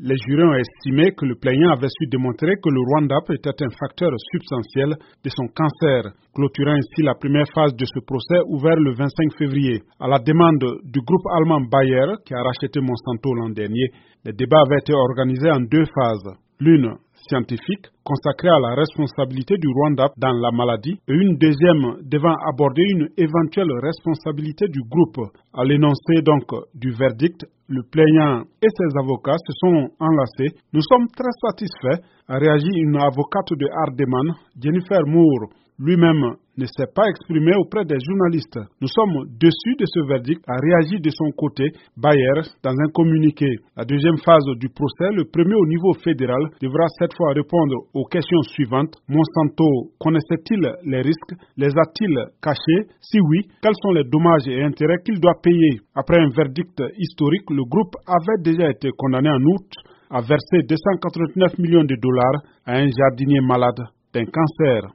Les jurés ont estimé que le plaignant avait su démontrer que le Roundup était un facteur substantiel de son cancer, clôturant ainsi la première phase de ce procès ouvert le 25 février. À la demande du groupe allemand Bayer, qui a racheté Monsanto l'an dernier, les débats avaient été organisés en deux phases. L'une scientifique, consacrée à la responsabilité du Roundup dans la maladie, et une deuxième devant aborder une éventuelle responsabilité du groupe. À l'énoncé donc du verdict, le plaignant et ses avocats se sont enlacés. Nous sommes très satisfaits, a réagi une avocate de Hardeman, Jennifer Moore. Lui-même ne s'est pas exprimé auprès des journalistes. Nous sommes déçus de ce verdict, a réagi de son côté Bayer dans un communiqué. La deuxième phase du procès, le premier au niveau fédéral, devra cette fois répondre aux questions suivantes. Monsanto connaissait-il les risques? Les a-t-il cachés? Si oui, quels sont les dommages et intérêts qu'il doit payer? Après un verdict historique, le groupe avait déjà été condamné en août à verser 289 millions de dollars à un jardinier malade d'un cancer.